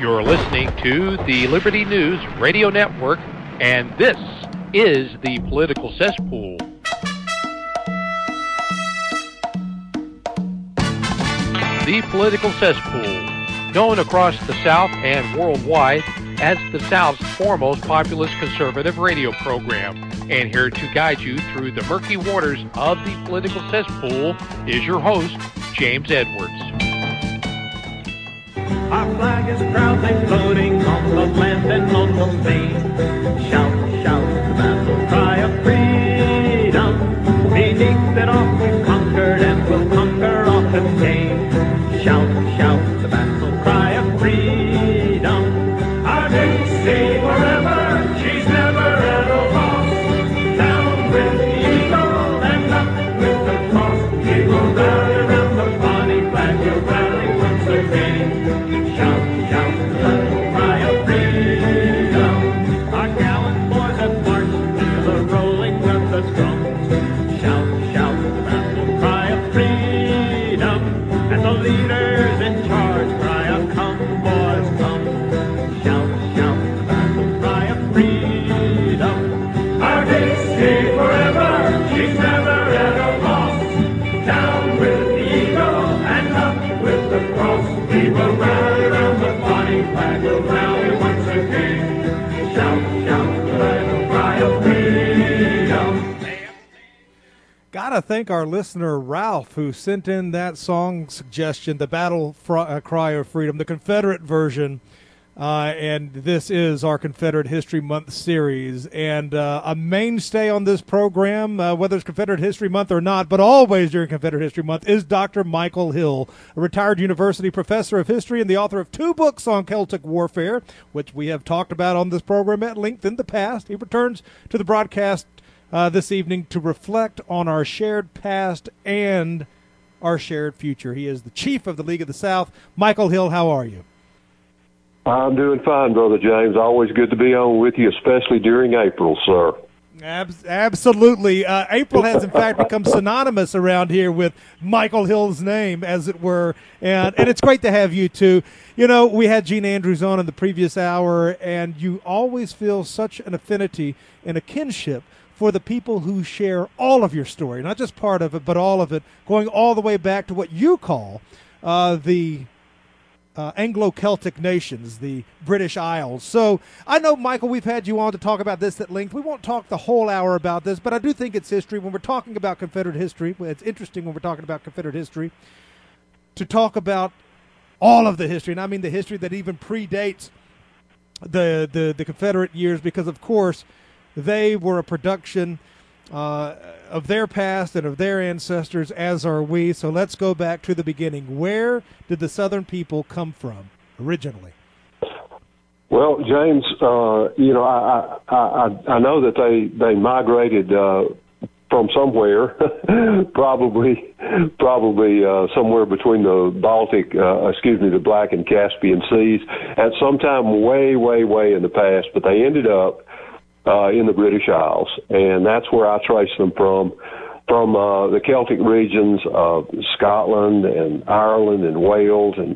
You're listening to the Liberty News Radio Network, and this is the Political Cesspool. The Political Cesspool, known across the South and worldwide as the South's foremost populist conservative radio program. And here to guide you through the murky waters of the Political Cesspool is your host, James Edwards. Our flag is proudly floating on the land and on the main. Shout, shout, the battle cry of freedom. Beneath it all we've conquered and we'll conquer often again. Shout, shout, the battle cry of freedom. Our Dixie forever, she's never ever lost. Down with the eagle and up with the cross. We will rally around the bonny flag, we'll rally once again. Shout, shout, the battle cry of freedom. Our gallant boys have marched to the rolling of the drums. Shout, shout, the battle cry of freedom. And the leaders in charge cry out, come boys, come. Shout, shout, the battle cry of freedom. Our Dixie forever, she's never ever lost. Down with the eagle and up with the cross. We will rally round the bonny flag, we'll rally once again. Shout, shout, the battle cry of freedom. Gotta thank our listener Ralph, who sent in that song suggestion, the Battle Cry of Freedom, the Confederate version. And this is our Confederate History Month series. And a mainstay on this program, whether it's Confederate History Month or not, but always during Confederate History Month, is Dr. Michael Hill, a retired university professor of history and the author of 2 books on Celtic warfare, which we have talked about on this program at length in the past. He returns to the broadcast this evening to reflect on our shared past and our shared future. He is the chief of the League of the South. Michael Hill, how are you? I'm doing fine, Brother James. Always good to be on with you, especially during April, sir. Absolutely. April has, in fact, become synonymous around here with Michael Hill's name, as it were, and it's great to have you, too. You know, we had Gene Andrews on in the previous hour, and you always feel such an affinity and a kinship for the people who share all of your story, not just part of it, but all of it, going all the way back to what you call the Anglo-Celtic nations, the British Isles. So I know, Michael, we've had you on to talk about this at length. We won't talk the whole hour about this, but I do think it's history. When we're talking about Confederate history, it's interesting when we're talking about Confederate history to talk about all of the history, and I mean the history that even predates the Confederate years, because, of course, they were a production of their past and of their ancestors, as are we. So let's go back to the beginning. Where did the Southern people come from originally? Well, James, you know, I know that they migrated from somewhere, probably somewhere between the the Black and Caspian Seas at some time way, way, way in the past, but they ended up in the British Isles, and that's where I trace them from the Celtic regions of Scotland and Ireland and Wales and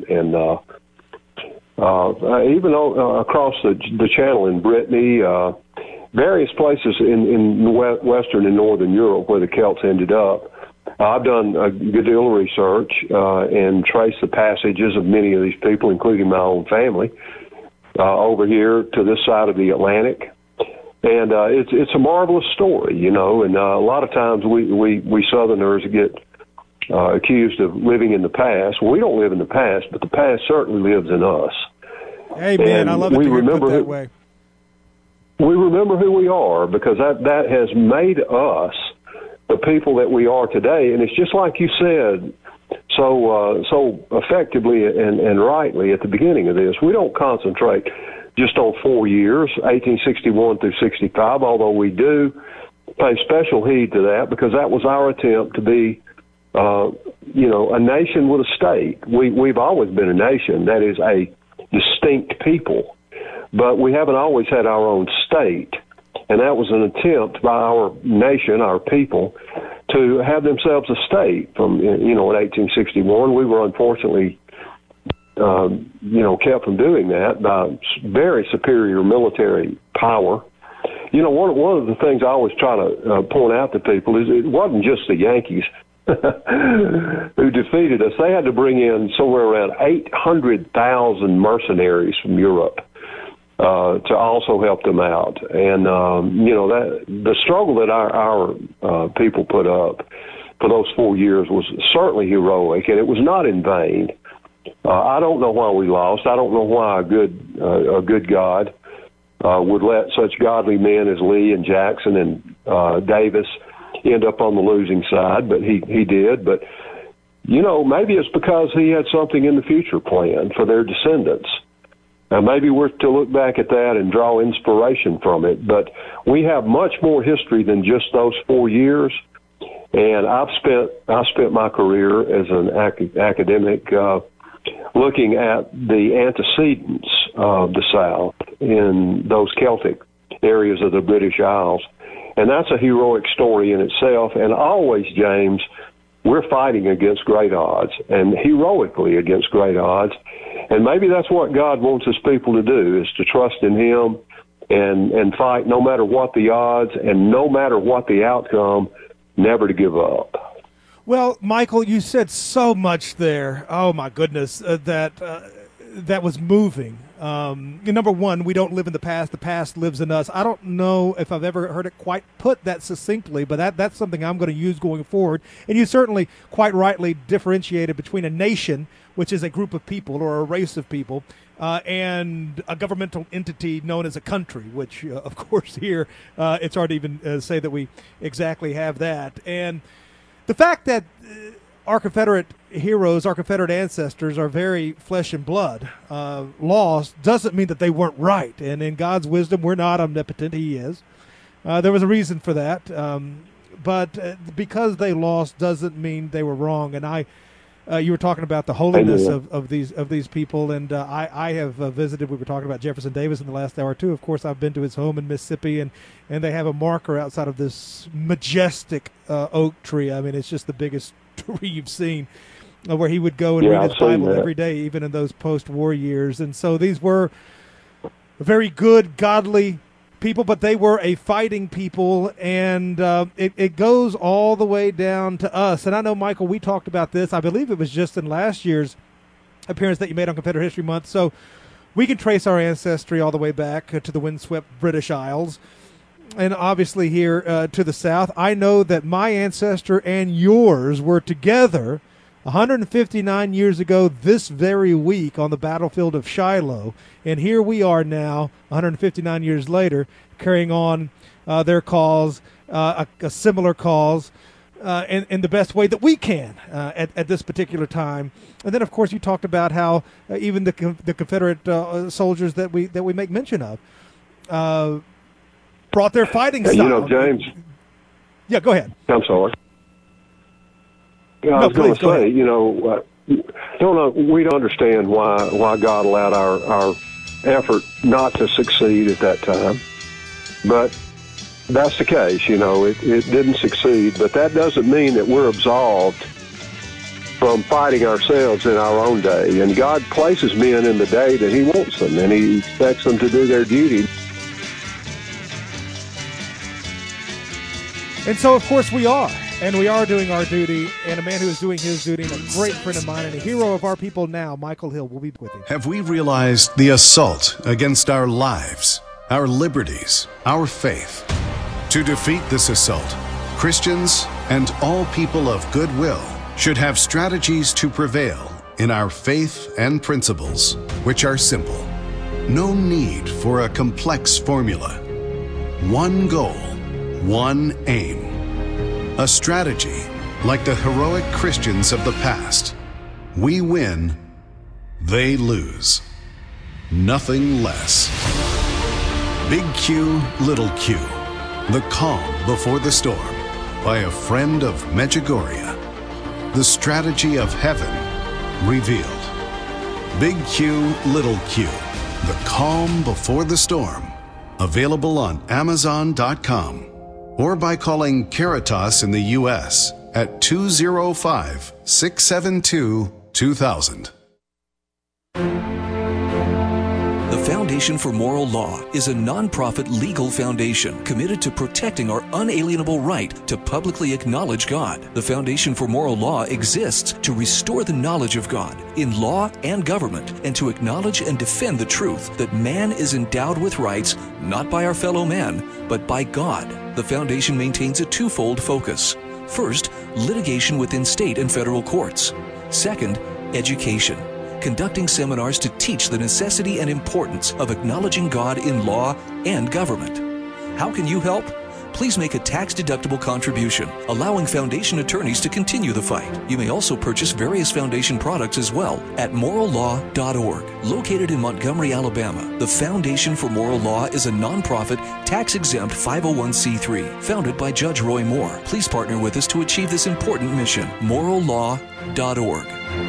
even across the Channel in Brittany, various places in Western and Northern Europe where the Celts ended up. I've done a good deal of research and traced the passages of many of these people, including my own family, over here to this side of the Atlantic. And it's a marvelous story, you know, and a lot of times we Southerners get accused of living in the past. Well, we don't live in the past, but the past certainly lives in us. Hey, man, I love it to hear it put that way. We remember who we are, because that has made us the people that we are today. And it's just like you said so effectively and rightly at the beginning of this. We don't concentrate just on 4 years, 1861 through 65, although we do pay special heed to that, because that was our attempt to be, a nation with a state. We've always been a nation that is a distinct people, but we haven't always had our own state, and that was an attempt by our nation, our people, to have themselves a state. In 1861, we were unfortunately kept from doing that by very superior military power. One of the things I always try to point out to people is it wasn't just the Yankees who defeated us. They had to bring in somewhere around 800,000 mercenaries from Europe to also help them out. And, that the struggle that our people put up for those 4 years was certainly heroic, and it was not in vain. I don't know why we lost. I don't know why a good God would let such godly men as Lee and Jackson and Davis end up on the losing side, but he did. But, maybe it's because he had something in the future planned for their descendants. Now, maybe we're to look back at that and draw inspiration from it, but we have much more history than just those 4 years. And I spent my career as an academic looking at the antecedents of the South in those Celtic areas of the British Isles. And that's a heroic story in itself. And always, James, we're fighting against great odds, and heroically against great odds. And maybe that's what God wants his people to do, is to trust in him and fight no matter what the odds and no matter what the outcome, never to give up. Well, Michael, you said so much there. Oh, my goodness, that was moving. Number one, we don't live in the past. The past lives in us. I don't know if I've ever heard it quite put that succinctly, but that's something I'm going to use going forward. And you certainly quite rightly differentiated between a nation, which is a group of people or a race of people, and a governmental entity known as a country, which, of course, here it's hard to even say that we exactly have that. And the fact that our Confederate heroes, our Confederate ancestors are very flesh and blood lost doesn't mean that they weren't right. And in God's wisdom, we're not omnipotent. He is. There was a reason for that. But because they lost doesn't mean they were wrong. And you were talking about the holiness of these people, and I have visited. We were talking about Jefferson Davis in the last hour too. Of course, I've been to his home in Mississippi, and they have a marker outside of this majestic oak tree. I mean, it's just the biggest tree you've seen, where he would go and read his Bible every day, even in those post-war years. And so these were very good, godly people, but they were a fighting people, and it goes all the way down to us. And I know, Michael, we talked about this. I believe it was just in last year's appearance that you made on Confederate History Month. So we can trace our ancestry all the way back to the windswept British Isles, and obviously here to the south. I know that my ancestor and yours were together 159 years ago this very week on the battlefield of Shiloh. And here we are now, 159 years later, carrying on their cause, a similar cause, in the best way that we can at this particular time. And then, of course, you talked about how even the Confederate soldiers that we make mention of brought their fighting style. James. Yeah, go ahead. I'm sorry. I was going to say, we don't understand why God allowed our effort not to succeed at that time. But that's the case, it didn't succeed. But that doesn't mean that we're absolved from fighting ourselves in our own day. And God places men in the day that he wants them, and he expects them to do their duty. And so, of course, we are. And we are doing our duty. And a man who is doing his duty, and a great friend of mine, and a hero of our people now, Michael Hill, will be with him. Have we realized the assault against our lives, our liberties, our faith? To defeat this assault, Christians and all people of goodwill should have strategies to prevail in our faith and principles, which are simple. No need for a complex formula. One goal, one aim. A strategy like the heroic Christians of the past. We win, they lose. Nothing less. Big Q, Little Q. The Calm Before the Storm by a friend of Medjugorje. The strategy of heaven revealed. Big Q, Little Q. The Calm Before the Storm. Available on Amazon.com. Or by calling Caritas in the U.S. at 205-672-2000. The Foundation for Moral Law is a nonprofit legal foundation committed to protecting our unalienable right to publicly acknowledge God. The Foundation for Moral Law exists to restore the knowledge of God in law and government and to acknowledge and defend the truth that man is endowed with rights not by our fellow man, but by God. The Foundation maintains a twofold focus. First, litigation within state and federal courts. Second, education, conducting seminars to teach the necessity and importance of acknowledging God in law and government. How can you help? Please make a tax-deductible contribution, allowing Foundation attorneys to continue the fight. You may also purchase various Foundation products as well at morallaw.org. Located in Montgomery, Alabama, the Foundation for Moral Law is a nonprofit, tax-exempt 501c3 founded by Judge Roy Moore. Please partner with us to achieve this important mission. morallaw.org.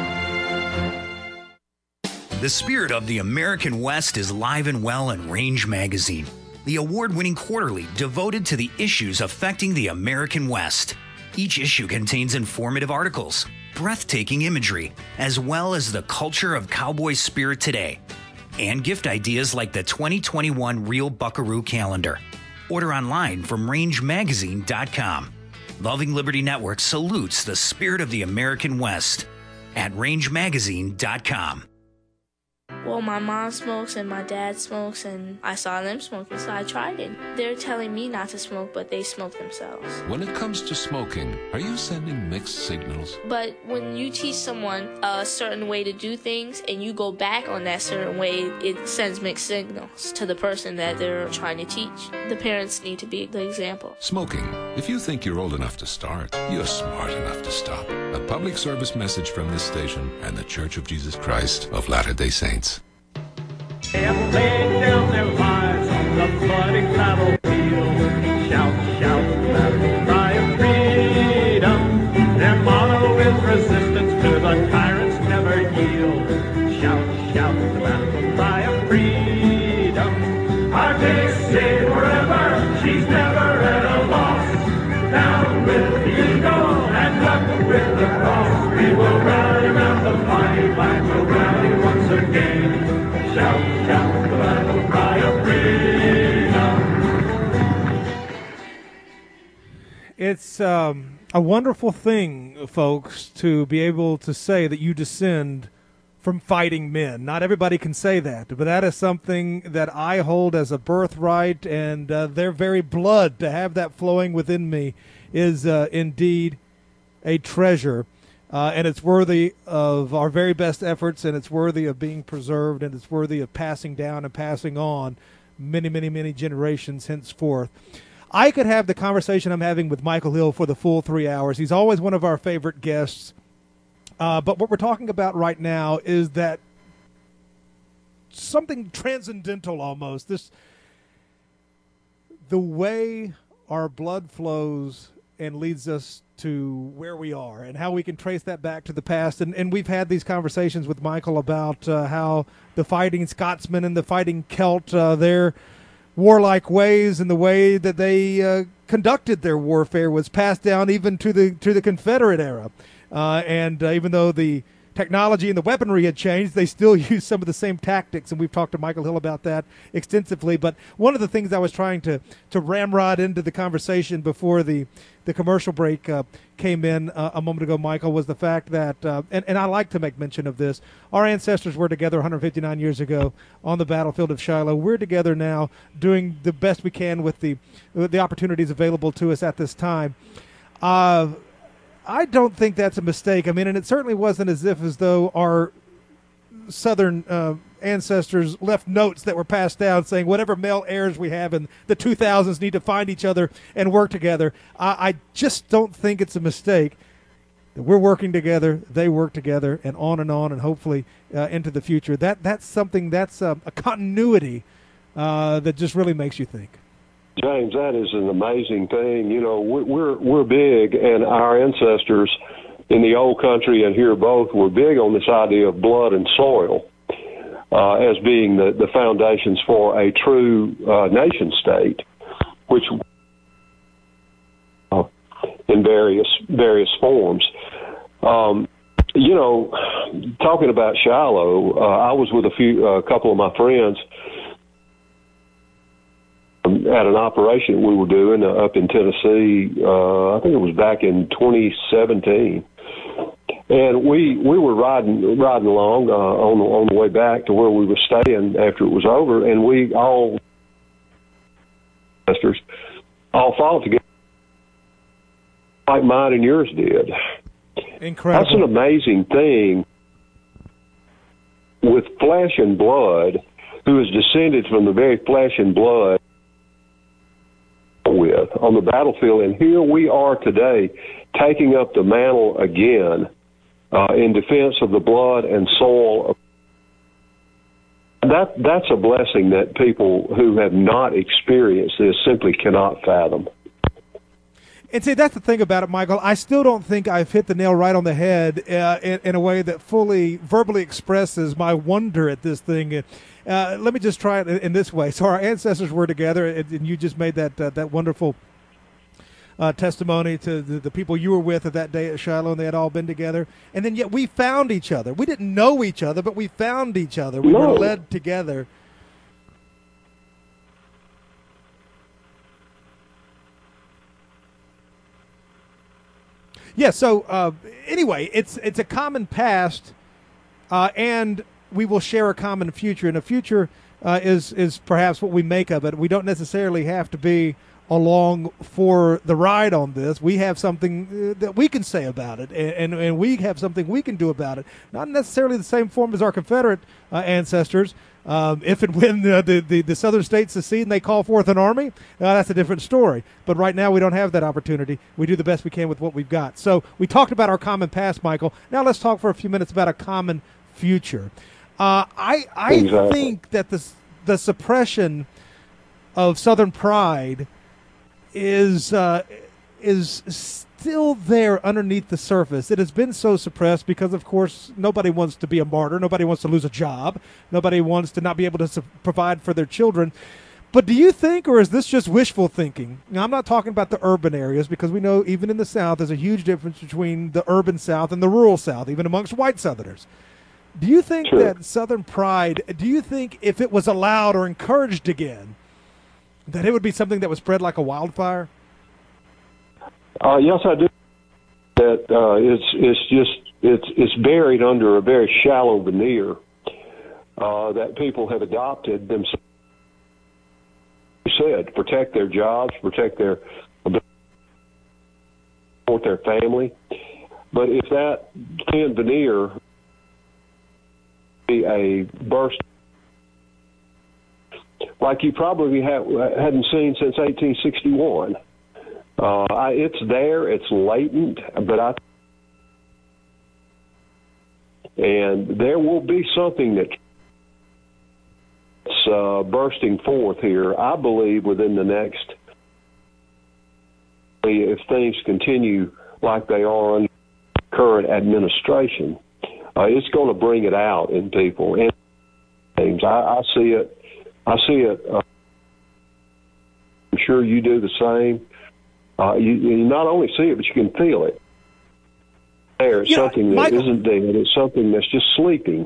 The spirit of the American West is alive and well in Range Magazine, the award-winning quarterly devoted to the issues affecting the American West. Each issue contains informative articles, breathtaking imagery, as well as the culture of cowboy spirit today, and gift ideas like the 2021 Real Buckaroo calendar. Order online from rangemagazine.com. Loving Liberty Network salutes the spirit of the American West at rangemagazine.com. Well, my mom smokes and my dad smokes, and I saw them smoking, so I tried it. They're telling me not to smoke, but they smoke themselves. When it comes to smoking, are you sending mixed signals? But when you teach someone a certain way to do things and you go back on that certain way, it sends mixed signals to the person that they're trying to teach. The parents need to be the example. Smoking. If you think you're old enough to start, you're smart enough to stop. A public service message from this station and the Church of Jesus Christ of Latter-day Saints. They have laid down their lives on the bloody battlefield. Shout, shout, battle cry of freedom. Their motto is resistance to the tyrants never yield. Shout, shout, the battle cry of freedom. Our Dixie forever, she's never at a loss. Down with the eagle and up with the cross. We will rally round the fighting flag, we'll rally once again. Shout, shout, the battle cry of freedom. It's a wonderful thing, folks, to be able to say that you descend from fighting men. Not everybody can say that, but that is something that I hold as a birthright, and their very blood, to have that flowing within me, is indeed a treasure. And it's worthy of our very best efforts, and it's worthy of being preserved, and it's worthy of passing down and passing on many, many, many generations henceforth. I could have the conversation I'm having with Michael Hill for the full 3 hours. He's always one of our favorite guests. But what we're talking about right now is that something transcendental almost. The way our blood flows and leads us to where we are and how we can trace that back to the past. And we've had these conversations with Michael about how the fighting Scotsman and the fighting Celt, their warlike ways and the way that they conducted their warfare was passed down even to the Confederate era. And even though the technology and the weaponry had changed, they still use some of the same tactics, and we've talked to Michael Hill about that extensively. But one of the things I was trying to ramrod into the conversation before the commercial break came in a moment ago, Michael, was the fact that, and I like to make mention of this, our ancestors were together 159 years ago on the battlefield of Shiloh. We're together now doing the best we can with the opportunities available to us at this time. I don't think that's a mistake. I mean, and it certainly wasn't as though our Southern ancestors left notes that were passed down saying whatever male heirs we have in the 2000s need to find each other and work together. I just don't think it's a mistake that we're working together, they work together, and and hopefully into the future. That's something, that's a continuity that just really makes you think. James, that is an amazing thing. You know, we're big, and our ancestors in the old country and here both were big on this idea of blood and soil as being the foundations for a true nation state, which in various forms. You know, talking about Shiloh, I was with a couple of my friends at an operation we were doing up in Tennessee. I think it was back in 2017, and we were riding along on the way back to where we were staying after it was over, and we all fought together like mine and yours did. Incredible. That's an amazing thing. With flesh and blood, who is descended from the very flesh and blood with on the battlefield, and here we are today taking up the mantle again in defense of the blood and soil. That's a blessing that people who have not experienced this simply cannot fathom. And see, that's the thing about it, Michael. I still don't think I've hit the nail right on the head in a way that fully verbally expresses my wonder at this thing. Let me just try it in this way. So our ancestors were together, and you just made that wonderful testimony to the people you were with at that day at Shiloh, and they had all been together. And then yet we found each other. We didn't know each other, but we found each other. We were led together. Yeah, so anyway, it's a common past, and we will share a common future. And the future is perhaps what we make of it. We don't necessarily have to be along for the ride on this. We have something that we can say about it, and we have something we can do about it. Not necessarily the same form as our Confederate ancestors. If and when the southern states secede and they call forth an army, that's a different story. But right now we don't have that opportunity. We do the best we can with what we've got. So we talked about our common past, Michael. Now let's talk for a few minutes about a common future. I Exactly. think that the suppression of Southern pride is still there underneath the surface. It has been so suppressed because, of course, nobody wants to be a martyr. Nobody wants to lose a job. Nobody wants to not be able to provide for their children. But do you think, or is this just wishful thinking? Now, I'm not talking about the urban areas, because we know even in the South there's a huge difference between the urban South and the rural South, even amongst white Southerners. Do you think Sure. that Southern pride, do you think if it was allowed or encouraged again, that it would be something that would spread like a wildfire? Yes, I do. That it's buried under a very shallow veneer that people have adopted themselves. You said, protect their jobs, protect their support their family. But if that thin veneer be a burst like you probably hadn't seen since 1861. It's there, it's latent, and there will be something that's bursting forth here, I believe, within the next, if things continue like they are under current administration, it's going to bring it out in people. And things, I see it. I'm sure you do the same. You not only see it, but you can feel it. There's something that Michael, isn't there. It's something that's just sleeping.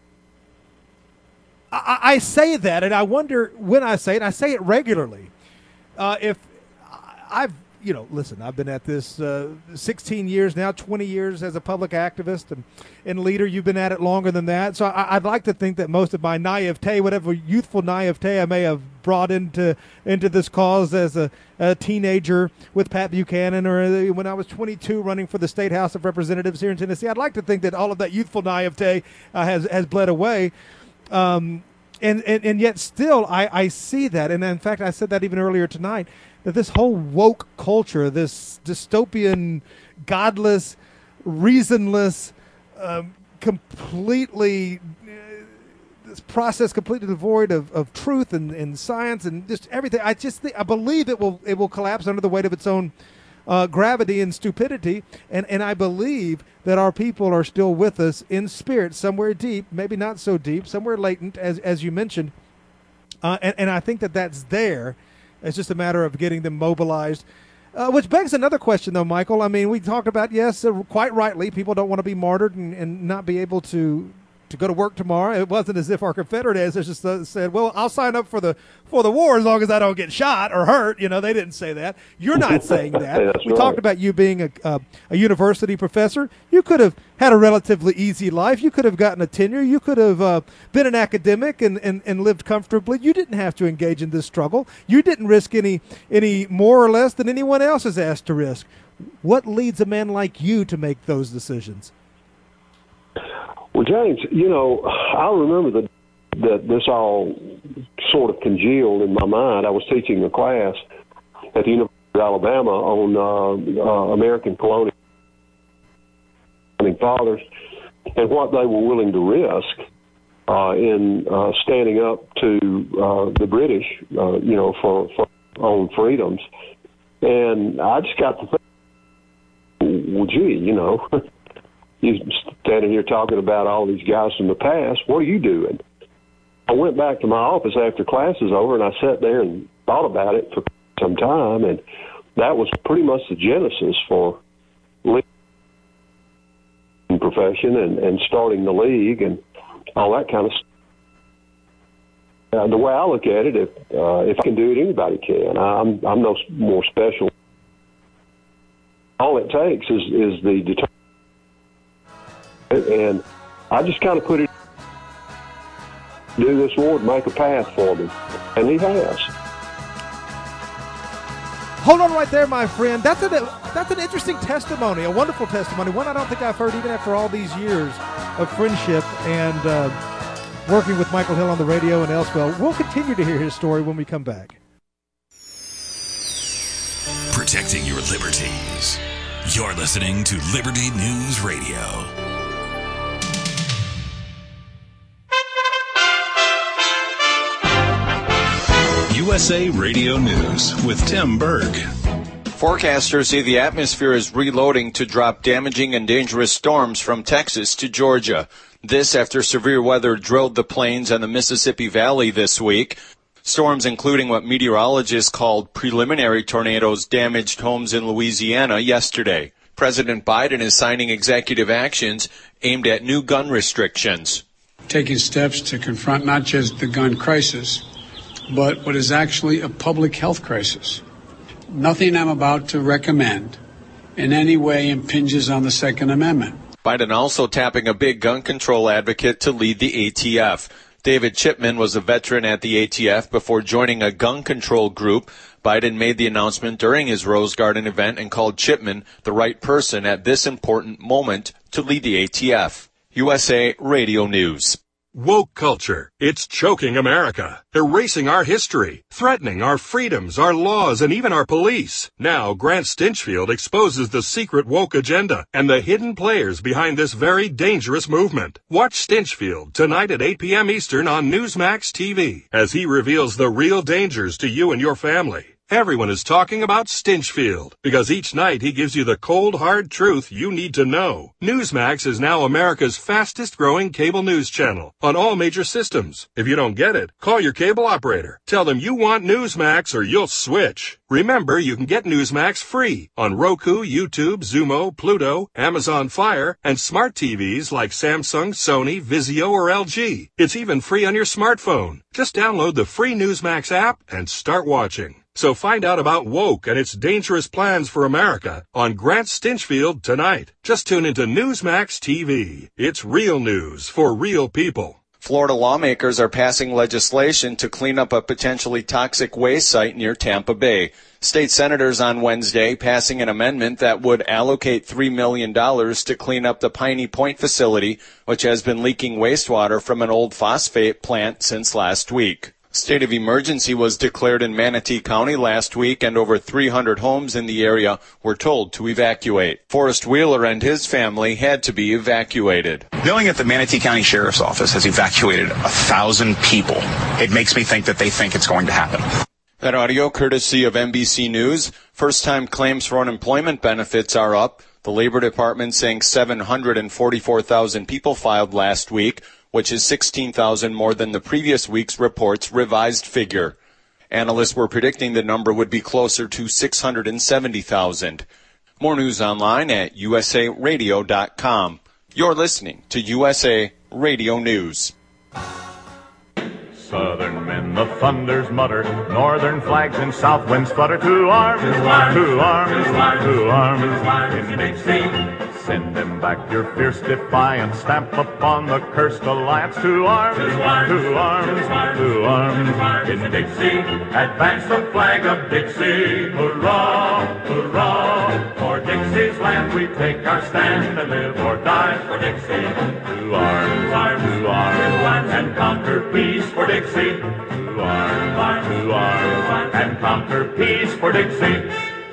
I say that, and I wonder when I say it regularly. If I've, listen, I've been at this 16 years now, 20 years as a public activist and leader. You've been at it longer than that. So I'd like to think that most of my naivete, whatever youthful naivete I may have brought into this cause as a teenager with Pat Buchanan, or when I was 22 running for the State House of Representatives here in Tennessee, I'd like to think that all of that youthful naivete has bled away. And yet still I see that. And in fact, I said that even earlier tonight, that this whole woke culture, this dystopian, godless, reasonless, completely, this process completely devoid of truth and science and just everything. I believe it will collapse under the weight of its own gravity and stupidity, and I believe that our people are still with us in spirit, somewhere deep, maybe not so deep, somewhere latent, as you mentioned, and I think that that's there. It's just a matter of getting them mobilized. Which begs another question, though, Michael. I mean, we talked about, yes, quite rightly, people don't want to be martyred and not be able to go to work tomorrow. It wasn't as if our Confederate ancestors said, well, I'll sign up for the war as long as I don't get shot or hurt. You know, they didn't say that. You're not saying that. We talked about you being a university professor. You could have had a relatively easy life. You could have gotten a tenure. You could have been an academic and lived comfortably. You didn't have to engage in this struggle. You didn't risk any more or less than anyone else is asked to risk. What leads a man like you to make those decisions? Well, James, you know, I remember that this all sort of congealed in my mind. I was teaching a class at the University of Alabama on American colonial fathers and what they were willing to risk in standing up to the British, you know, for own freedoms. And I just got to think, well, gee, you know, you're standing here talking about all these guys from the past. What are you doing? I went back to my office after class was over, and I sat there and thought about it for some time, and that was pretty much the genesis for leaving the profession and starting the league and all that kind of stuff. The way I look at it, if I can do it, anybody can. I'm no more special. All it takes is the determination. And I just kind of put it, do this, Lord, make a path for me. And he has. Hold on right there, my friend. That's an interesting testimony, a wonderful testimony, one I don't think I've heard even after all these years of friendship and working with Michael Hill on the radio and elsewhere. We'll continue to hear his story when we come back. Protecting your liberties. You're listening to Liberty News Radio. USA Radio News with Tim Berg. Forecasters say the atmosphere is reloading to drop damaging and dangerous storms from Texas to Georgia. This after severe weather drilled the plains and the Mississippi Valley this week. Storms including what meteorologists called preliminary tornadoes damaged homes in Louisiana yesterday. President Biden is signing executive actions aimed at new gun restrictions. Taking steps to confront not just the gun crisis, but what is actually a public health crisis. Nothing I'm about to recommend in any way impinges on the Second Amendment. Biden also tapping a big gun control advocate to lead the ATF. David Chipman was a veteran at the ATF before joining a gun control group. Biden made the announcement during his Rose Garden event and called Chipman the right person at this important moment to lead the ATF. USA Radio News. Woke culture. It's choking America, erasing our history, threatening our freedoms, our laws, and even our police. Now, Grant Stinchfield exposes the secret woke agenda and the hidden players behind this very dangerous movement. Watch Stinchfield tonight at 8 p.m. Eastern on Newsmax TV as he reveals the real dangers to you and your family. Everyone is talking about Stinchfield because each night he gives you the cold, hard truth you need to know. Newsmax is now America's fastest-growing cable news channel on all major systems. If you don't get it, call your cable operator. Tell them you want Newsmax or you'll switch. Remember, you can get Newsmax free on Roku, YouTube, Xumo, Pluto, Amazon Fire, and smart TVs like Samsung, Sony, Vizio, or LG. It's even free on your smartphone. Just download the free Newsmax app and start watching. So find out about woke and its dangerous plans for America on Grant Stinchfield tonight. Just tune into Newsmax TV. It's real news for real people. Florida lawmakers are passing legislation to clean up a potentially toxic waste site near Tampa Bay. State senators on Wednesday passing an amendment that would allocate $3 million to clean up the Piney Point facility, which has been leaking wastewater from an old phosphate plant since last week. State of emergency was declared in Manatee County last week, and over 300 homes in the area were told to evacuate. Forrest Wheeler and his family had to be evacuated. Knowing that the Manatee County Sheriff's Office has evacuated 1,000 people, it makes me think that they think it's going to happen. That audio courtesy of NBC News. First-time claims for unemployment benefits are up. The Labor Department saying 744,000 people filed last week, which is 16,000 more than the previous week's report's revised figure. Analysts were predicting the number would be closer to 670,000. More news online at usaradio.com. You're listening to USA Radio News. Southern men, the thunders mutter, northern flags and south winds flutter. To arms, to arms, to arms, to arms, in Dixie. Send them back your fierce defiance, stamp upon the cursed alliance. To arms, to arms, to arms, in Dixie. Advance the flag of Dixie. Hurrah, hurrah, for Dixie's land we take our stand and live or die for Dixie. To arms, to arms, and conquer peace for Dixie. To arms, and conquer peace for Dixie.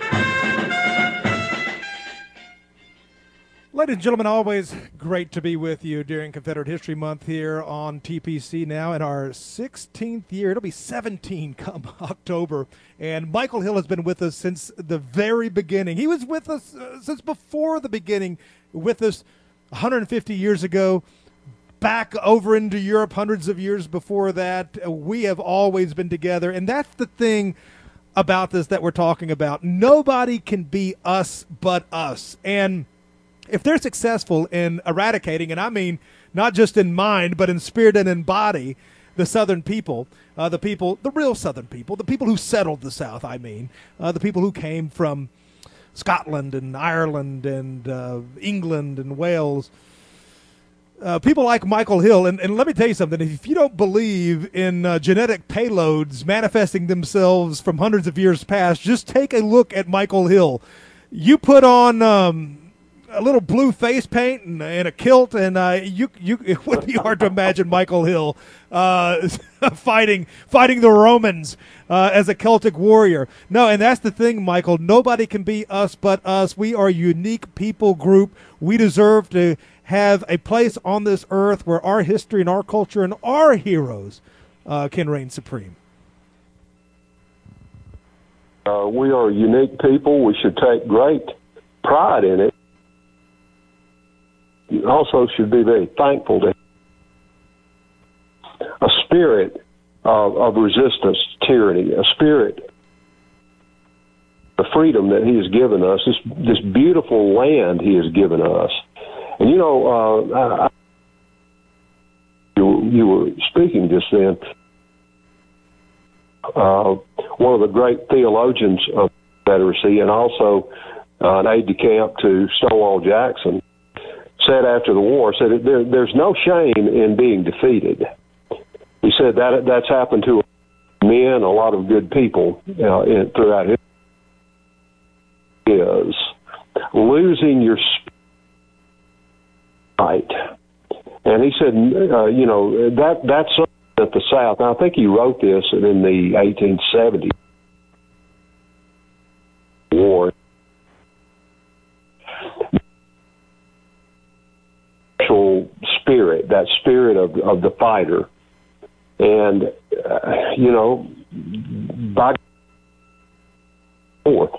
Ladies and gentlemen, always great to be with you during Confederate History Month here on TPC now in our 16th year. It'll be 17 come October. And Michael Hill has been with us since the very beginning. He was with us since before the beginning, with us 150 years ago, back over into Europe hundreds of years before that. We have always been together. And that's the thing about this that we're talking about. Nobody can be us but us. And if they're successful in eradicating, and I mean not just in mind, but in spirit and in body, the Southern people, the real Southern people, the people who settled the South, the people who came from Scotland and Ireland and England and Wales, people like Michael Hill. And let me tell you something. If you don't believe in genetic payloads manifesting themselves from hundreds of years past, just take a look at Michael Hill. You put on a little blue face paint and a kilt, and it would be hard to imagine Michael Hill fighting the Romans as a Celtic warrior. No, and that's the thing, Michael. Nobody can be us but us. We are a unique people group. We deserve to have a place on this earth where our history and our culture and our heroes can reign supreme. We are a unique people. We should take great pride in it. You also should be very thankful to a spirit of resistance to tyranny, a spirit of freedom that he has given us, this beautiful land he has given us. And, you know, you were speaking just then, one of the great theologians of Confederacy and also an aide-de-camp to Stonewall Jackson, said after the war, said there's no shame in being defeated. He said that's happened to men, a lot of good people throughout history. Is losing your sight. And he said, you know, that's something that the South, and I think he wrote this in the 1870s war. Spirit, that spirit of the fighter, and you know, by forth.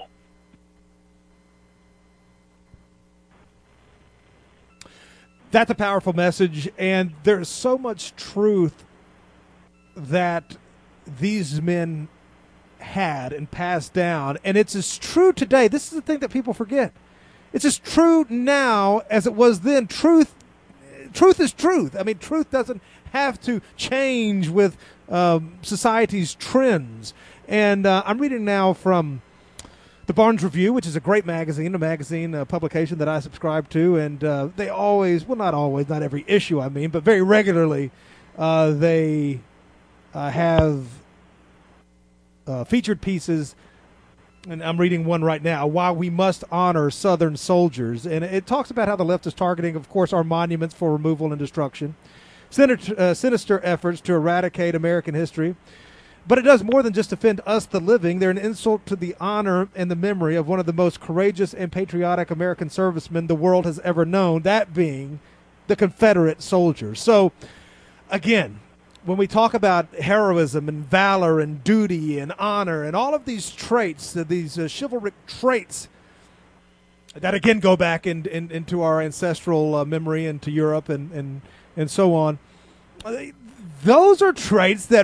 That's a powerful message, and there's so much truth that these men had and passed down, and it's as true today. This is the thing that people forget. It's as true now as it was then. Truth is truth. I mean, truth doesn't have to change with society's trends. And I'm reading now from the Barnes Review, which is a great magazine, a publication that I subscribe to. And they always, well, not always, not every issue, I mean, but very regularly, they have featured pieces. And I'm reading one right now, Why We Must Honor Southern Soldiers. And it talks about how the left is targeting, of course, our monuments for removal and destruction, sinister efforts to eradicate American history. But it does more than just offend us, the living. They're an insult to the honor and the memory of one of the most courageous and patriotic American servicemen the world has ever known, that being the Confederate soldiers. So, again, when we talk about heroism and valor and duty and honor and all of these traits, these chivalric traits that again go back into our ancestral memory and to Europe and so on, those are traits that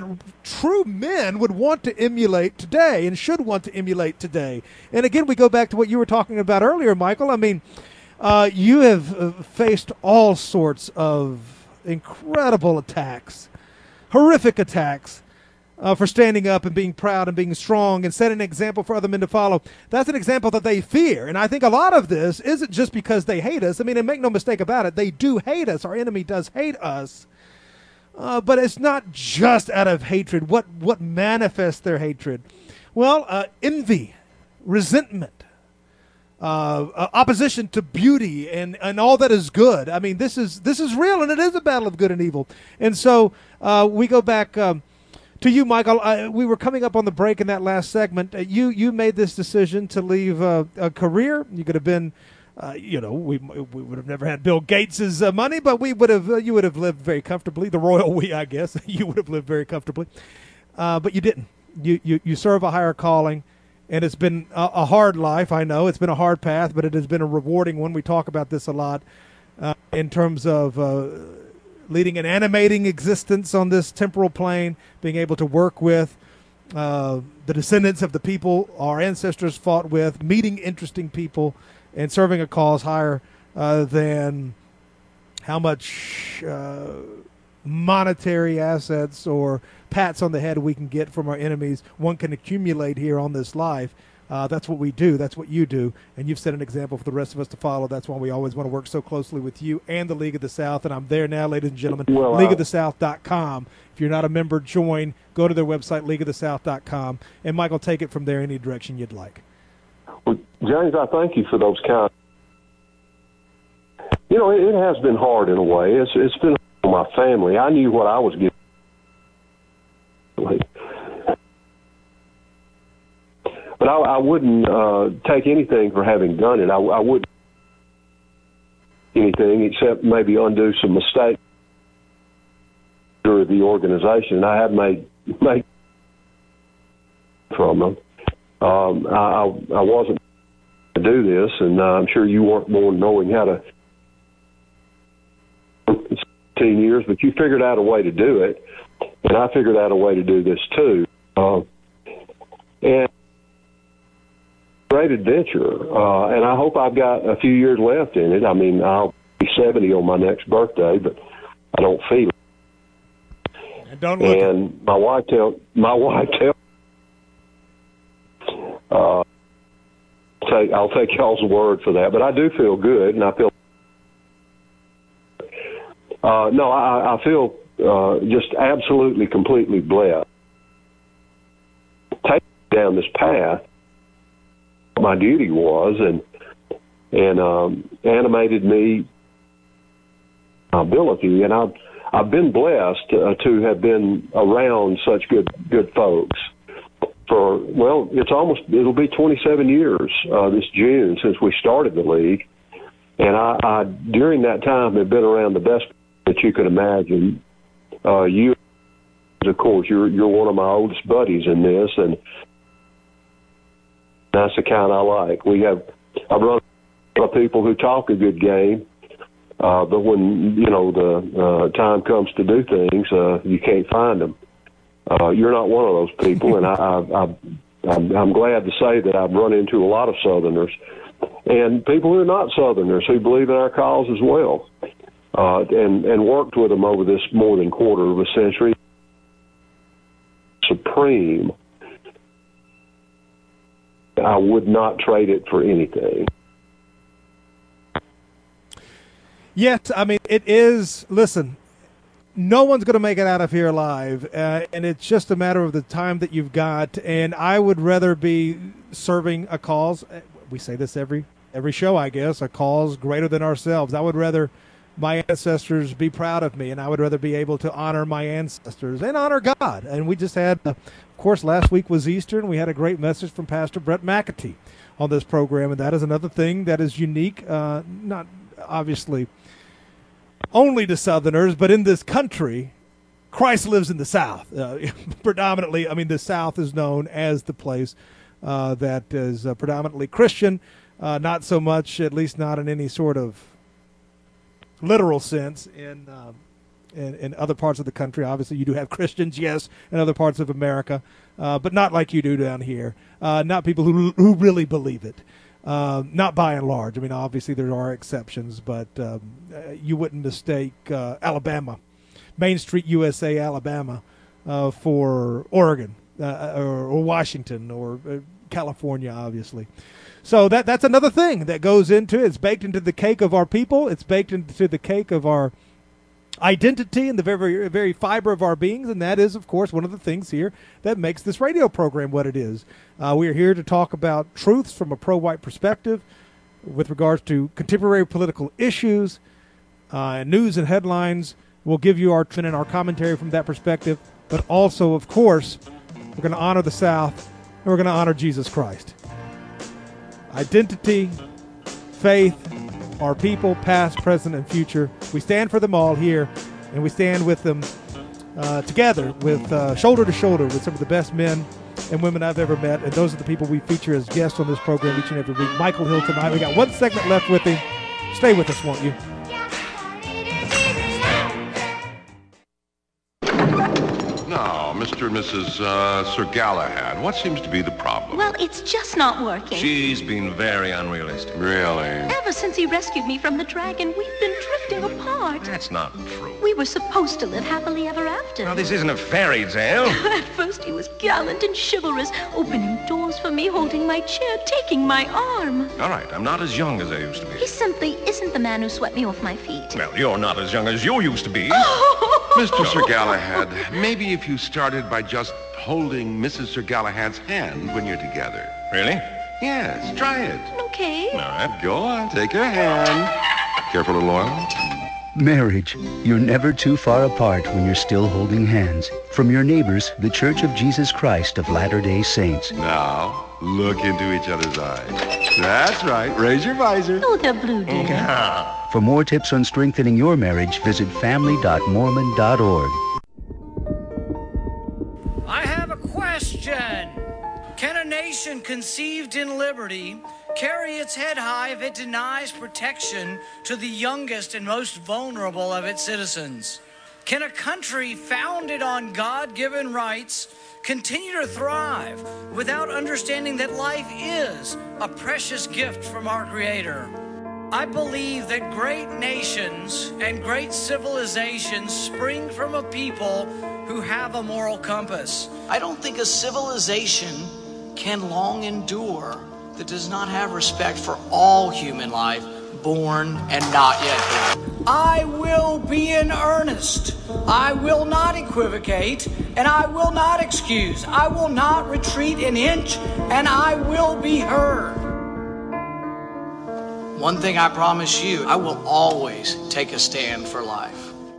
true men would want to emulate today and should want to emulate today. And again, we go back to what you were talking about earlier, Michael. I mean, you have faced all sorts of incredible attacks, horrific attacks, for standing up and being proud and being strong and setting an example for other men to follow. That's an example that they fear. And I think a lot of this isn't just because they hate us. I mean, and make no mistake about it, they do hate us. Our enemy does hate us. But it's not just out of hatred. What manifests their hatred? Well, envy, resentment, opposition to beauty and all that is good. I mean, this is real, and it is a battle of good and evil. And so we go back to you, Michael. We were coming up on the break in that last segment. You made this decision to leave a career. You could have been, we would have never had Bill Gates' money, but you would have lived very comfortably. The royal we, I guess, you would have lived very comfortably, but you didn't. You serve a higher calling, and it's been a hard life. I know it's been a hard path, but it has been a rewarding one. We talk about this a lot in terms of leading an animating existence on this temporal plane, being able to work with the descendants of the people our ancestors fought with, meeting interesting people, and serving a cause higher than how much monetary assets or pats on the head we can get from our enemies one can accumulate here on this life. That's what we do. That's what you do. And you've set an example for the rest of us to follow. That's why we always want to work so closely with you and the League of the South. And I'm there now, ladies and gentlemen, leagueofthesouth.com. If you're not a member, join. Go to their website, leagueofthesouth.com. And, Michael, take it from there any direction you'd like. Well, James, I thank you for those kind. It has been hard in a way. It's been hard for my family. I knew what I was getting. But I wouldn't take anything for having done it. I wouldn't anything except maybe undo some mistakes through the organization. I have made from them. I wasn't to do this, and I'm sure you weren't born knowing how to. 15 years, but you figured out a way to do it, and I figured out a way to do this too. And great adventure, and I hope I've got a few years left in it. I mean, I'll be 70 on my next birthday, but I don't feel it. Don't look and my wife tells I'll take y'all's word for that, but I do feel good, and I feel I feel just absolutely, completely blessed. Taking down this path, my duty was, and animated me ability, and I've been blessed to have been around such good folks for, well, it'll be 27 years this June since we started the league, and I during that time have been around the best that you could imagine. You, of course, you're one of my oldest buddies in this, and that's the kind I like. I've run into people who talk a good game, but when the time comes to do things, you can't find them. You're not one of those people, and I'm glad to say that I've run into a lot of Southerners and people who are not Southerners who believe in our cause as well. And worked with them over this more than quarter of a century. Supreme. I would not trade it for anything. Yes, I mean, it is, listen, no one's going to make it out of here alive, and it's just a matter of the time that you've got, and I would rather be serving a cause, we say this every show, I guess, a cause greater than ourselves. I would rather my ancestors be proud of me, and I would rather be able to honor my ancestors and honor God. And we just had, of course, last week was Easter, and we had a great message from Pastor Brett McAtee on this program, and that is another thing that is unique, not obviously only to Southerners, but in this country, Christ lives in the South. Predominantly, I mean, the South is known as the place that is predominantly Christian, not so much, at least not in any sort of literal sense, in in other parts of the country. Obviously, you do have Christians, yes, in other parts of America, but not like you do down here. Not people who really believe it. Not by and large. I mean, obviously there are exceptions, but you wouldn't mistake Alabama, Main Street USA, Alabama, for Oregon or Washington or California, obviously. So that's another thing that goes into it. It's baked into the cake of our people. It's baked into the cake of our identity and the very, very fiber of our beings, and that is, of course, one of the things here that makes this radio program what it is. We are here to talk about truths from a pro-white perspective with regards to contemporary political issues, news and headlines. We'll give you our trend and our commentary from that perspective, but also, of course, we're going to honor the South, and we're going to honor Jesus Christ. Identity, faith, our people, past, present, and future. We stand for them all here, and we stand with them together, with shoulder to shoulder with some of the best men and women I've ever met, and those are the people we feature as guests on this program each and every week. Michael Hill tonight. We got one segment left with him. Stay with us, won't you? Now, Mr. and Mrs. Sir Galahad, what seems to be the problem? Well, it's just not working. She's been very unrealistic. Really? Ever since he rescued me from the dragon, we've been drifting apart. That's not true. We were supposed to live happily ever after. Now, this isn't a fairy tale. At first he was gallant and chivalrous, opening doors for me, holding my chair, taking my arm. All right, I'm not as young as I used to be. He simply isn't the man who swept me off my feet. Well, you're not as young as you used to be. Mr. Sir Galahad, maybe if you started by just holding Mrs. Sir Galahad's hand when you're together. Really? Yes, try it. Okay. All right, go on, take her hand. Careful and loyal. Marriage. You're never too far apart when you're still holding hands. From your neighbors, the Church of Jesus Christ of Latter-day Saints. Now, look into each other's eyes. That's right. Raise your visor. Oh, the blue deer. For more tips on strengthening your marriage, visit family.mormon.org. I have a question. Can a nation conceived in liberty carry its head high if it denies protection to the youngest and most vulnerable of its citizens? Can a country founded on God-given rights continue to thrive without understanding that life is a precious gift from our Creator? I believe that great nations and great civilizations spring from a people who have a moral compass. I don't think a civilization can long endure that does not have respect for all human life, born and not yet born. I will be in earnest. I will not equivocate, and I will not excuse. I will not retreat an inch, and I will be heard. One thing I promise you, I will always take a stand for life.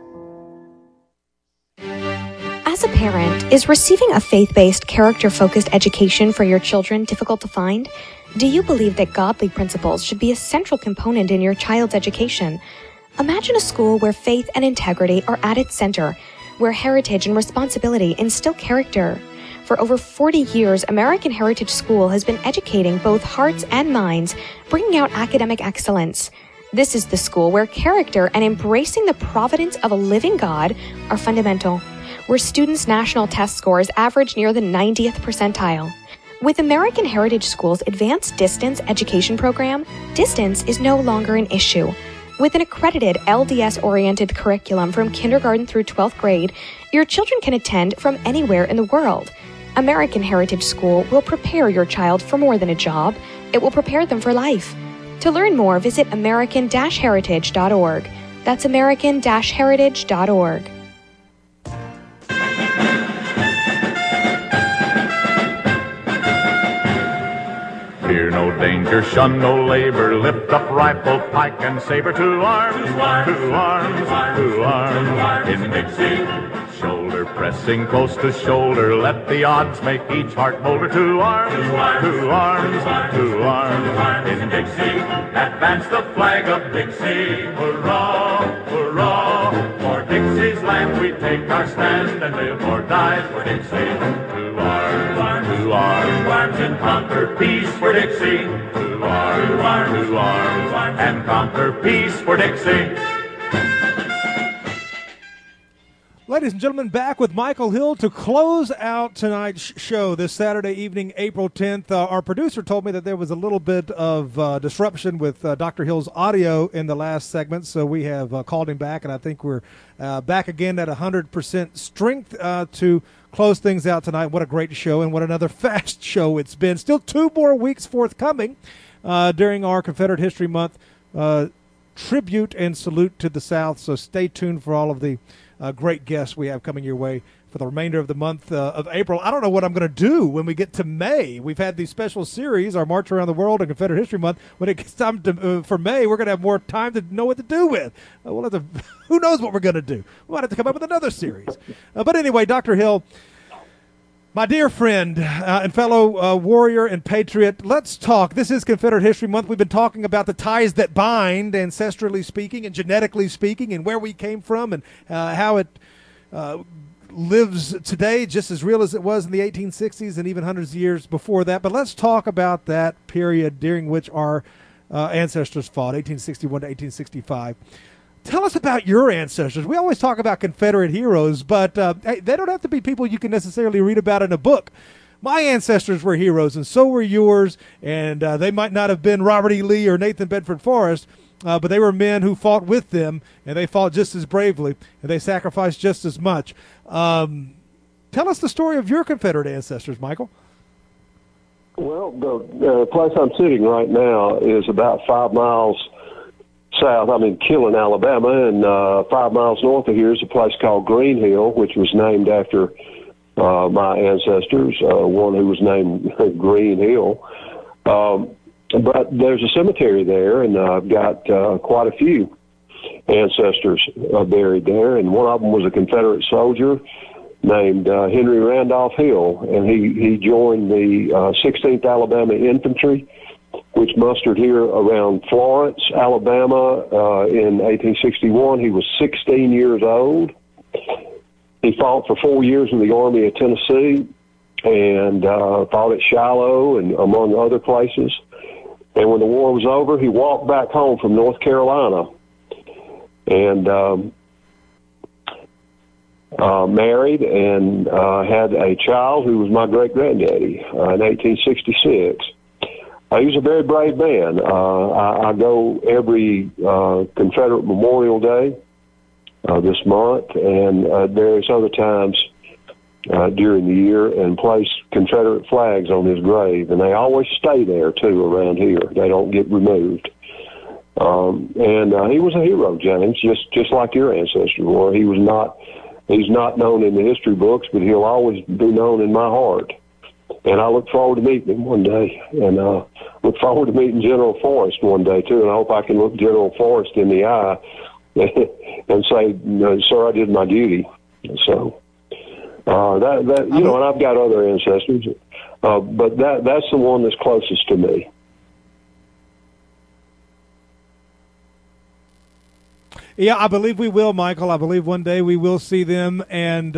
As a parent, is receiving a faith-based, character-focused education for your children difficult to find? Do you believe that godly principles should be a central component in your child's education? Imagine a school where faith and integrity are at its center, where heritage and responsibility instill character. For over 40 years, American Heritage School has been educating both hearts and minds, bringing out academic excellence. This is the school where character and embracing the providence of a living God are fundamental, where students' national test scores average near the 90th percentile. With American Heritage School's advanced distance education program, distance is no longer an issue. With an accredited LDS-oriented curriculum from kindergarten through 12th grade, your children can attend from anywhere in the world. American Heritage School will prepare your child for more than a job. It will prepare them for life. To learn more, visit American-Heritage.org. That's American-Heritage.org. Fear no danger, shun no labor, lift up rifle, pike, and saber. To arms, to arms, to arms, in Dixie. Shoulder pressing close to shoulder, let the odds make each heart bolder. To arms, to arms, to arms, in Dixie. Advance the flag of Dixie, hurrah, hurrah. For Dixie's land we take our stand and live or die for Dixie. To arms, to arms, and conquer peace for Dixie. To arms, and conquer peace for Dixie. Ladies and gentlemen, back with Michael Hill to close out tonight's show this Saturday evening, April 10th. Our producer told me that there was a little bit of disruption with Dr. Hill's audio in the last segment, so we have called him back, and I think we're back again at 100% strength to close things out tonight. What a great show, and what another fast show it's been. Still 2 more weeks forthcoming during our Confederate History Month tribute and salute to the South, so stay tuned for all of the great guests we have coming your way for the remainder of the month of April. I don't know what I'm going to do when we get to May. We've had these special series, our March Around the World and Confederate History Month. When it gets time to, for May, we're going to have more time to know what to do with. We'll have to, who knows what we're going to do. We might have to come up with another series. But anyway, Dr. Hill, my dear friend and fellow warrior and patriot, let's talk. This is Confederate History Month. We've been talking about the ties that bind, ancestrally speaking and genetically speaking, and where we came from and how it lives today just as real as it was in the 1860s and even hundreds of years before that. But let's talk about that period during which our ancestors fought, 1861 to 1865. Tell us about your ancestors. We always talk about Confederate heroes, but hey, they don't have to be people you can necessarily read about in a book. My ancestors were heroes, and so were yours, and they might not have been Robert E. Lee or Nathan Bedford Forrest, but they were men who fought with them, and they fought just as bravely, and they sacrificed just as much. Tell us the story of your Confederate ancestors, Michael. Well, the place I'm sitting right now is about 5 miles south. I'm in Killen, Alabama, and 5 miles north of here is a place called Green Hill, which was named after my ancestors, one who was named Green Hill. But there's a cemetery there, and I've got quite a few ancestors buried there, and one of them was a Confederate soldier named Henry Randolph Hill, and he joined the 16th Alabama Infantry, which mustered here around Florence, Alabama, in 1861. He was 16 years old. He fought for 4 years in the Army of Tennessee and fought at Shiloh and among other places. And when the war was over, he walked back home from North Carolina and married and had a child who was my great-granddaddy in 1866. He was a very brave man. I go every Confederate Memorial Day this month and various other times during the year and place Confederate flags on his grave. And they always stay there, too, around here. They don't get removed. And he was a hero, James, just like your ancestors were. He's not known in the history books, but he'll always be known in my heart. And I look forward to meeting him one day, and look forward to meeting General Forrest one day, too, and I hope I can look General Forrest in the eye and say, sir, I did my duty. So, and I've got other ancestors, but that's the one that's closest to me. Yeah, I believe we will, Michael. I believe one day we will see them and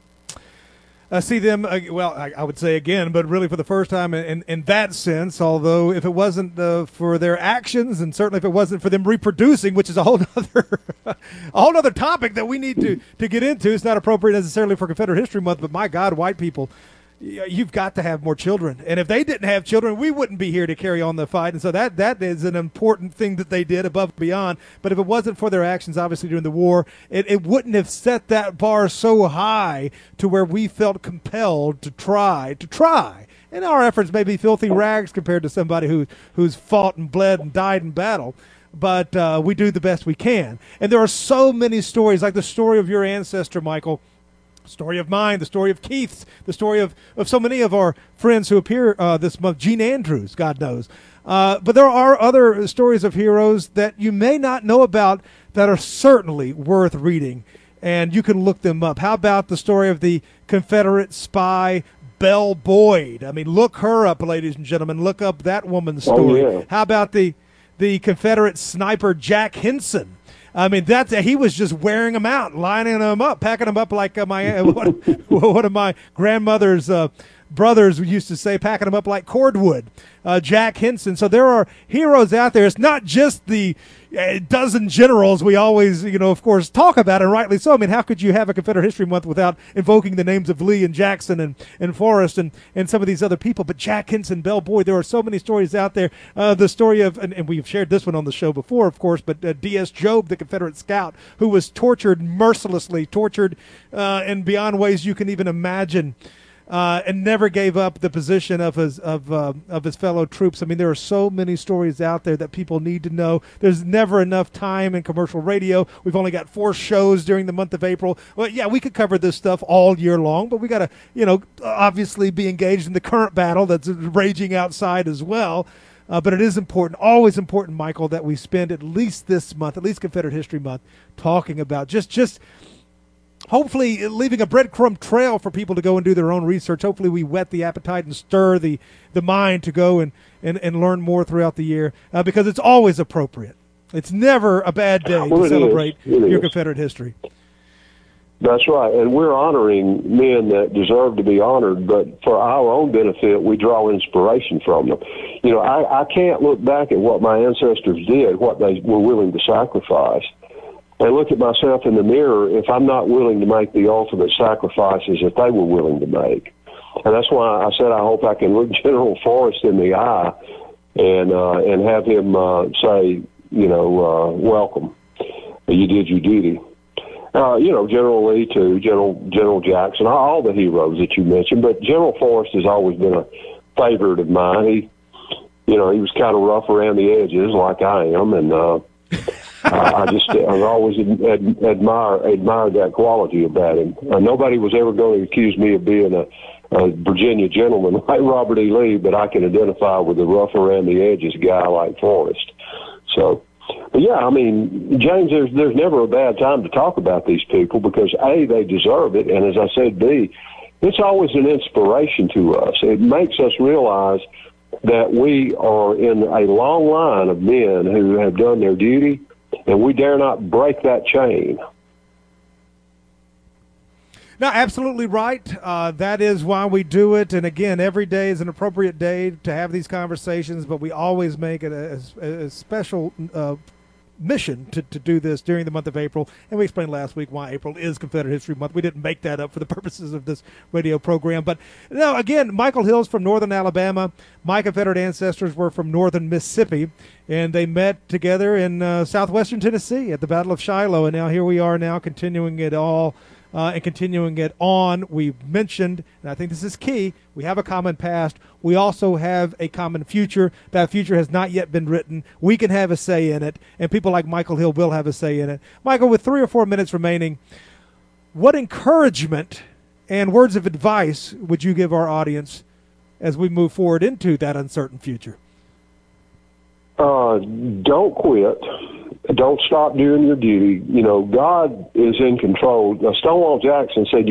I would say again, but really for the first time in that sense, although if it wasn't for their actions and certainly if it wasn't for them reproducing, which is a whole other topic that we need to get into. It's not appropriate necessarily for Confederate History Month, but my God, white people, you've got to have more children. And if they didn't have children, we wouldn't be here to carry on the fight. And so that is an important thing that they did above and beyond. But if it wasn't for their actions, obviously, during the war, it wouldn't have set that bar so high to where we felt compelled to try. And our efforts may be filthy rags compared to somebody who's fought and bled and died in battle. But we do the best we can. And there are so many stories, like the story of your ancestor, Michael, story of mine, the story of Keith's, the story of so many of our friends who appear this month, Gene Andrews, God knows. But there are other stories of heroes that you may not know about that are certainly worth reading, and you can look them up. How about the story of the Confederate spy, Belle Boyd? I mean, look her up, ladies and gentlemen. Look up that woman's story. Oh, yeah. How about the Confederate sniper, Jack Henson? I mean, he was just wearing them out, lining them up, packing them up like one of my grandmother's brothers used to say, packing them up like cordwood. Jack Henson. So there are heroes out there. It's not just the dozen generals we always, of course, talk about, and rightly so. I mean, how could you have a Confederate History Month without invoking the names of Lee and Jackson and Forrest and some of these other people? But Jack Henson, Bell, boy, there are so many stories out there. The story of, and we've shared this one on the show before, of course, but D.S. Job, the Confederate scout, who was tortured mercilessly, in beyond ways you can even imagine. And never gave up the position of his fellow troops. I mean, there are so many stories out there that people need to know. There's never enough time in commercial radio. We've only got 4 shows during the month of April. Well, yeah, we could cover this stuff all year long, but we got to, obviously be engaged in the current battle that's raging outside as well. But it is important, always important, Michael, that we spend at least this month, at least Confederate History Month, talking about just hopefully leaving a breadcrumb trail for people to go and do their own research. Hopefully we whet the appetite and stir the mind to go and learn more throughout the year, because it's always appropriate. It's never a bad day to celebrate your Confederate history. That's right, and we're honoring men that deserve to be honored, but for our own benefit, we draw inspiration from them. I can't look back at what my ancestors did, what they were willing to sacrifice, and look at myself in the mirror if I'm not willing to make the ultimate sacrifices that they were willing to make. And that's why I said I hope I can look General Forrest in the eye and have him say, welcome. You did your duty. General Lee too, General Jackson, all the heroes that you mentioned, but General Forrest has always been a favorite of mine. He was kind of rough around the edges like I am, and I've always admired that quality about him. Nobody was ever going to accuse me of being a Virginia gentleman like Robert E. Lee, but I can identify with a rough around the edges guy like Forrest. So, but yeah, I mean, James, there's never a bad time to talk about these people because A, they deserve it, and as I said, B, it's always an inspiration to us. It makes us realize that we are in a long line of men who have done their duty, and we dare not break that chain. No, absolutely right. That is why we do it. And again, every day is an appropriate day to have these conversations, but we always make it a special mission to do this during the month of April. And we explained last week why April is Confederate History Month. We didn't make that up for the purposes of this radio program. But no, again, Michael Hill's from northern Alabama. My Confederate ancestors were from northern Mississippi, and they met together in southwestern Tennessee at the Battle of Shiloh. And now here we are now continuing it all. And continuing it on, we've mentioned, and I think this is key, we have a common past. We also have a common future. That future has not yet been written. We can have a say in it, and people like Michael Hill will have a say in it. Michael, with 3 or 4 minutes remaining, what encouragement and words of advice would you give our audience as we move forward into that uncertain future? Don't quit. Don't stop doing your duty. God is in control. Stonewall Jackson said,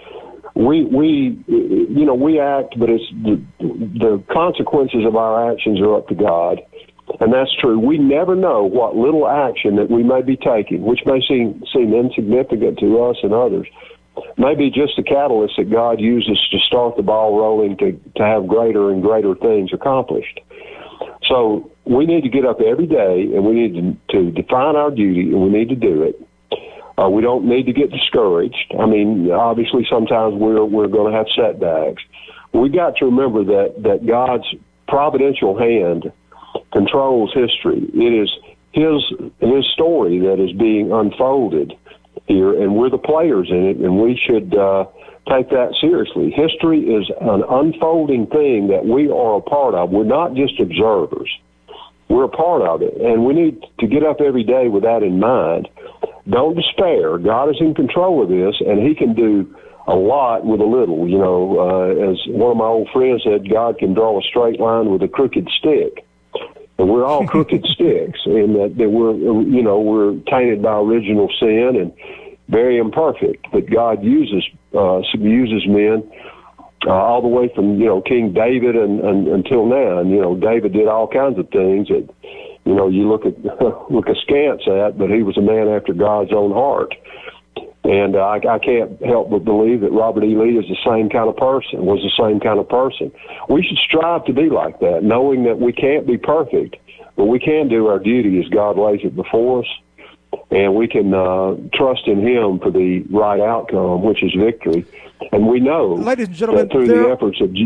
we act, but it's the consequences of our actions are up to God. And that's true. We never know what little action that we may be taking, which may seem insignificant to us and others, may be just a catalyst that God uses to start the ball rolling to have greater and greater things accomplished. So we need to get up every day, and we need to define our duty, and we need to do it. We don't need to get discouraged. I mean, obviously, sometimes we're going to have setbacks. We got to remember that God's providential hand controls history. It is His story that is being unfolded here, and we're the players in it, and we should take that seriously. History is an unfolding thing that we are a part of. We're not just observers. We're a part of it, and we need to get up every day with that in mind. Don't despair. God is in control of this, and He can do a lot with a little. As one of my old friends said, God can draw a straight line with a crooked stick. And we're all crooked sticks, in that we're tainted by original sin and very imperfect. But God uses men all the way from King David and until now. And David did all kinds of things that you look askance at, but he was a man after God's own heart. And I can't help but believe that Robert E. Lee is the same kind of person, was the same kind of person. We should strive to be like that, knowing that we can't be perfect, but we can do our duty as God lays it before us, and we can trust in Him for the right outcome, which is victory. And we know, ladies and gentlemen, that through the efforts of...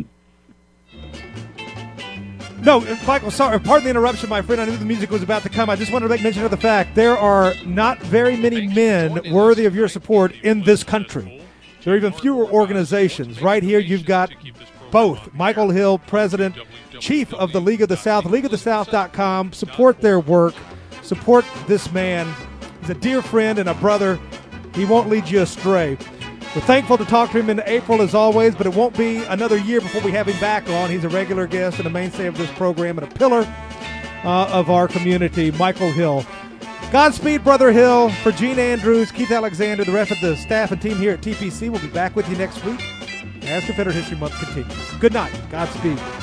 No, Michael, sorry, pardon the interruption, my friend. I knew the music was about to come. I just wanted to make mention of the fact there are not very many men worthy of your support in this country. There are even fewer organizations. Right here, you've got both. Michael Hill, President, Chief of the League of the South, leagueofthesouth.com. Support their work. Support this man. He's a dear friend and a brother. He won't lead you astray. We're thankful to talk to him in April, as always, but it won't be another year before we have him back on. He's a regular guest and a mainstay of this program and a pillar of our community, Michael Hill. Godspeed, Brother Hill. For Gene Andrews, Keith Alexander, the rest of the staff and team here at TPC, we'll be back with you next week as Confederate History Month continues. Good night. Godspeed.